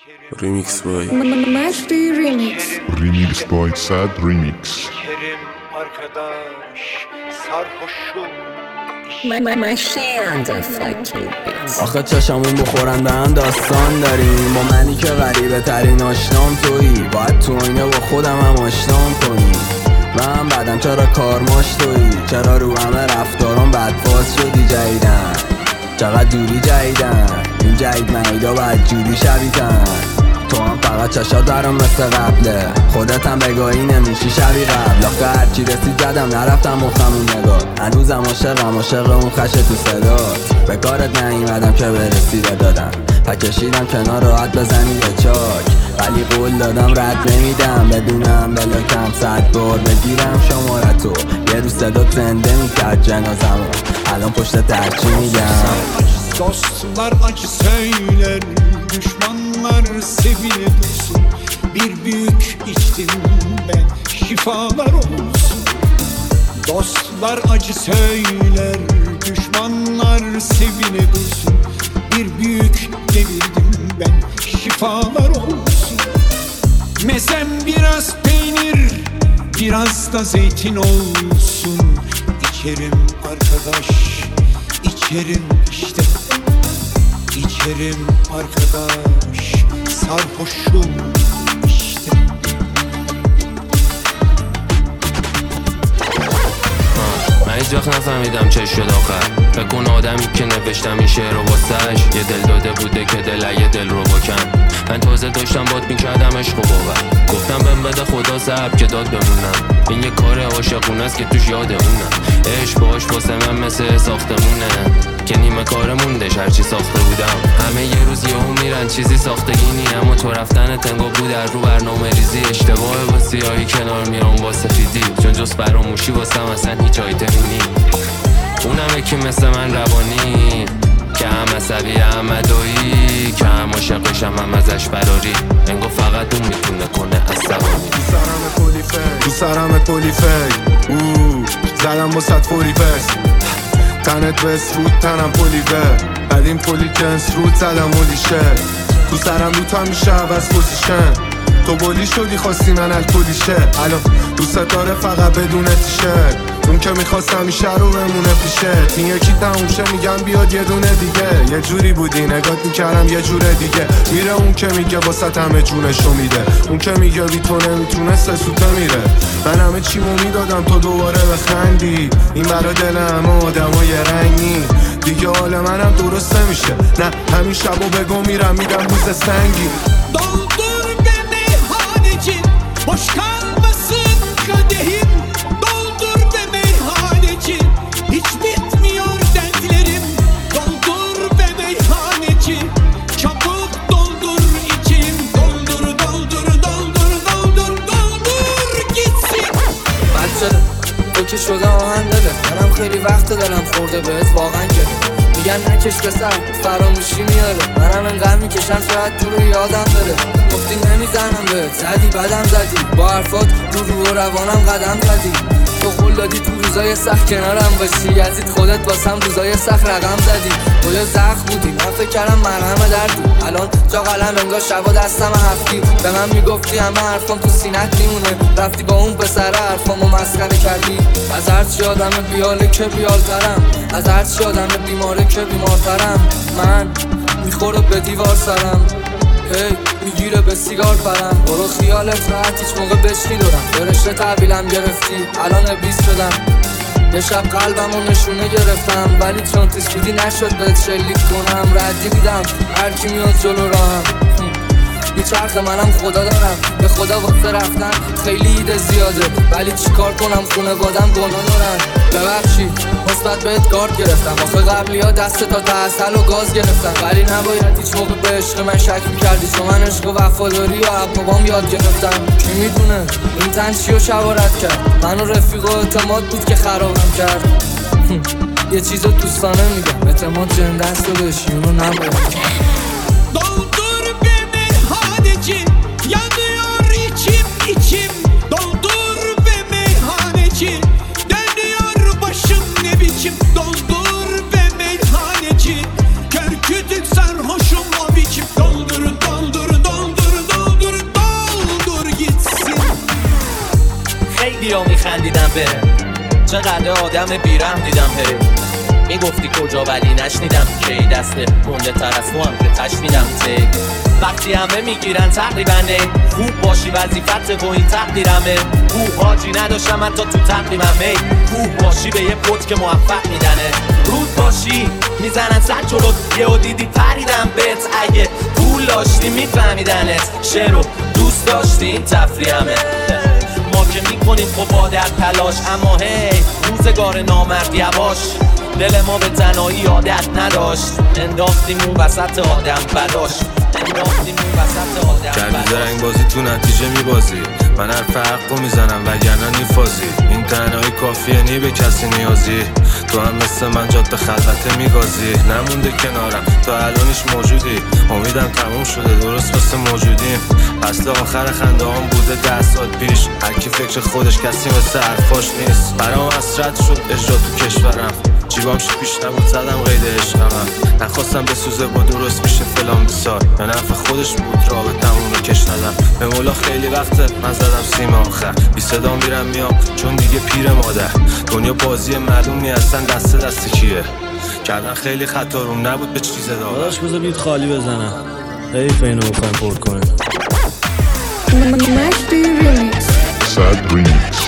Remix boy. Mashti Remix. Remix by Sad Remix. Kerim arkadaş sarhoşum. Mashti on the fucking beats. آخه چشمون بخورن به هم داستان داریم. با منی که غریبه ترین آشنام تویی. باید تو آینه با خودم هم آشنام کنی. من بعدم چرا کارماش تویی. چرا رو همه رفتارم بدفاز شدی جدیدن. چقدر دوری جدیدن. این جدید مهیدا باید جوری شبیدن. تو هم فقط چشات برام مثل قبله. خودت هم بگاهی نمیشی شبیه قبل. آخه هرچی رسید زدم نرفتم مخمون نگاه. هنوزم عاشق اون خش تو صدات. به کارت نیومدم که برسی دادم. کشیدم کنار راحت بزنی به چاک. ولی قول دادم رد نمیدم. بدونم بلاکم 100 بار بگیرم شمارتو. یه روز صدات زنده میکرد جنازمو. الان پشت ترچی میگم. Dostlar acı söyler, düşmanlar sevine dursun. Bir büyük içtim ben, şifalar olsun. Dostlar acı söyler, düşmanlar sevine dursun. Bir büyük devirdim ben, şifalar olsun. Mezem biraz peynir, biraz da zeytin olsun. İçerim arkadaş, içerim işte. İçerim arkadaş, sarhoşum işte. من هیچ وقت نفهمیدم چه شد آخر. بکن آدمی که نوشتم این شعر رو واسش یه دل داده بوده که دل یه دل رو بکن. من تازه داشتم باد میکردم عشق و باور. گفتم بهم بده خدا صبر که داد بمونم. این یه کار عاشقونه است که توش یاد اونم. عشق باش واسه من مثل ساختمونه که نیمه کار موندش هرچی ساخته بودم. همه یه روز یهو میرن چیزی ساختگی نی. اما تو رفتن تنگو بود در رو برنامه ریزی. اشتباه با سیاهی کنار میرم با سفیدی. چون جز فراموشی واسم اصلا هیچ آیتمی نی. اونم یکی مثل من روانی که هم عصبی هم مدایی که هم عاشقشم هم ازش فراری. انگو فقط اون میتونه کنه عصبانی. تو سرم کلی فکر زدم با 100 فوری پس. تنت بس رود تنم پولیوه. قدیم پولی کنس رود زدم مولیشه. تو سرم رو تا میشه عوض پوزیشن. تو بولی شدی خواستی من الکلیشه. الان دوست داره فقط بدون تیشه. اون که میخواست همیشه رو بمونه پیشه. این یکی تموم میگم بیاد یه دونه دیگه. یه جوری بودی نگات میکردم یه جور دیگه. میره اون که میگه واسه همه جونشو میده. اون که میگه بی تو نمیتونست سوته میره. من همه چیمو میدادم تو دوباره بخندی. این برا دل همه آدمای رنگی. دیگه حال منم درست نمیشه. نه همین شبو بگو میرم میدم روز سنگی. Doldur be meyhaneci, boş kalmasın kadehim. Doldur be meyhaneci, hiç bitmiyor dertlerim. Doldur be meyhaneci, çabuk doldur içim. Doldur, doldur, doldur, doldur, doldur gitsin. بد شده تو که شده آهن داره. منم خیلی وقت دارم خورده بهت واقعا گره. میگن نکش بسر فراموشی میاره. منم انقدر میکشم شاید تو رو یادم بره. گفتی نمیزنم بهت زدی بدم زدی. با حرفات رو روانم قدم زدی. تو قول دادی تو روزای سخت کنارم باشی. یزید خودت واسم روزای سخت رقم زدی. تو یه زخم بودی من فکر کردم مرهم دردی. الان جا قلم انگار شبا دستم هفتی. به من میگفتی همه حرفام تو سینت میمونه. رفتی با اون پسر حرفامو مسخره کردی. از هرچی آدم بیاله که بیالترم. از هرچی آدم بیماره که بیمارترم. من میخوره به دیوار سرم. هی میگیره به سیگار پرم. برو خیالت راحت هیچ موقع بچنی دارم. برشته تحویلم گرفتی الان ابلیس شدم. یه شب قلبمو نشونه گرفتم. ولی چون تیسکودی نشد بهت شلیک کنم. ردی بیدم هرکی میاد جلو راهم. چرخ منم خدا دارم. به خدا واسه رفتن خیلی ایده زیاده. ولی چیکار کنم خونه بادم گناه دارن. ببخشید مثبت بهت کارت گرفتم. آخه قبلی ها دست تا تحصل و گاز گرفتم. ولی نباید هیچ موقع به عشق من شک میکردی. چون من عشق و وفاداری و بابام یاد گرفتم. کی میدونه این تن چیو شوارت کرد. من و رفیق و اعتماد بود که خرابم کرد. یه چیزو دوستانه میگم اعتماد جنده است و بشیونو نباید. Doldur be meyhaneci, yanıyor içim içim. Doldur be meyhaneci, dönüyor başım ne biçim. Doldur be meyhaneci, kör kütük sarhoşum o biçim. Doldur, doldur, doldur. بره. چقدر آدم بیرم دیدم هی میگفتی کجا ولی نشنیدم کی دست مونده تر از تو هم که تشنیدم تی وقتی همه میگیرن تقریبا خوب باشی وظیفت و این تقدیرمه خوب حاجی نداشتم حتی تو تقریبم خوب باشی به یه پوت که موفق میدنه رود باشی میزنن سر جلوت یهو دیدی پریدم بهت اگه پول داشتی میفهمیدنت شعرو دوست داشتی این تفریحمه ما که میکنیم خب در تلاش اما هی روزگار نامرد یواش دل ما به تنهایی عادت نداشت انداختیم اون وسط آدم بلاش کردی زرنگ بازی تو نتیجه میبازی من هر فرقو میزنم وگرنه نیفازی این تنهایی کافیه نی به کسی نیازی تو هم مثل من جاده خلوته میگازی نمونده کنارم تا الانش موجودی امیدم تموم شده درست واسه موجودیم فصل آخر خنده هم بوده 10 سال پیش هر کی فکر خودش کسی مثل حرفاش نیست برام حسرت شد اجرا تو کشورم جیبام پیش نبود زدم قید عشقم نخواستم بسوزه با درست میشه فلان بسار یا نفع خودش بود رابطمون رو کش ندم به مولا خیلی وقته من زدم سیم آخر بی صدا میرم میام چون دیگه پیر مادر دنیا بازی معلوم نی اصلا دست کیه کردن خیلی خطا روم نبود به چیز داغ داداش بذار بیت خالی بزنم حیف اینو بخوایم پر کنیم Mashby Remix. Sad Remix.